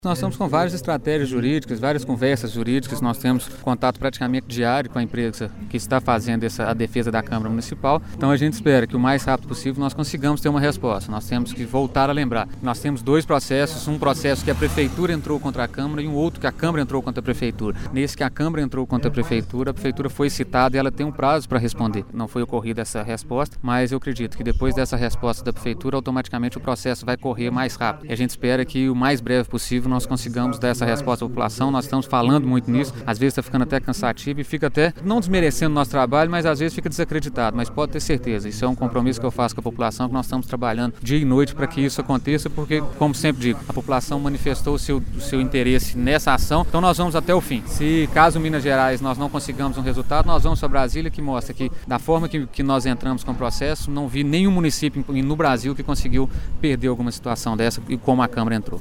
Nós estamos com várias estratégias jurídicas, várias conversas jurídicas, nós temos contato praticamente diário com a empresa que está fazendo a defesa da Câmara Municipal, então a gente espera que o mais rápido possível nós consigamos ter uma resposta. Nós temos que voltar a lembrar. Nós temos dois processos, um processo que a Prefeitura entrou contra a Câmara e um outro que a Câmara entrou contra a Prefeitura. Nesse que a Câmara entrou contra a Prefeitura foi citada e ela tem um prazo para responder. Não foi ocorrida essa resposta, mas eu acredito que depois dessa resposta da Prefeitura, automaticamente o processo vai correr mais rápido. E a gente espera que o mais breve possível nós consigamos dar essa resposta à população. Nós estamos falando muito nisso, às vezes está ficando até cansativo e fica até não desmerecendo o nosso trabalho, mas às vezes fica desacreditado, mas pode ter certeza, isso é um compromisso que eu faço com a população, que nós estamos trabalhando dia e noite para que isso aconteça, porque, como sempre digo, a população manifestou o seu interesse nessa ação, então nós vamos até o fim. Se caso Minas Gerais nós não consigamos um resultado, nós vamos para Brasília, que mostra que da forma que nós entramos com o processo, não vi nenhum município no Brasil que conseguiu perder alguma situação dessa e como a Câmara entrou.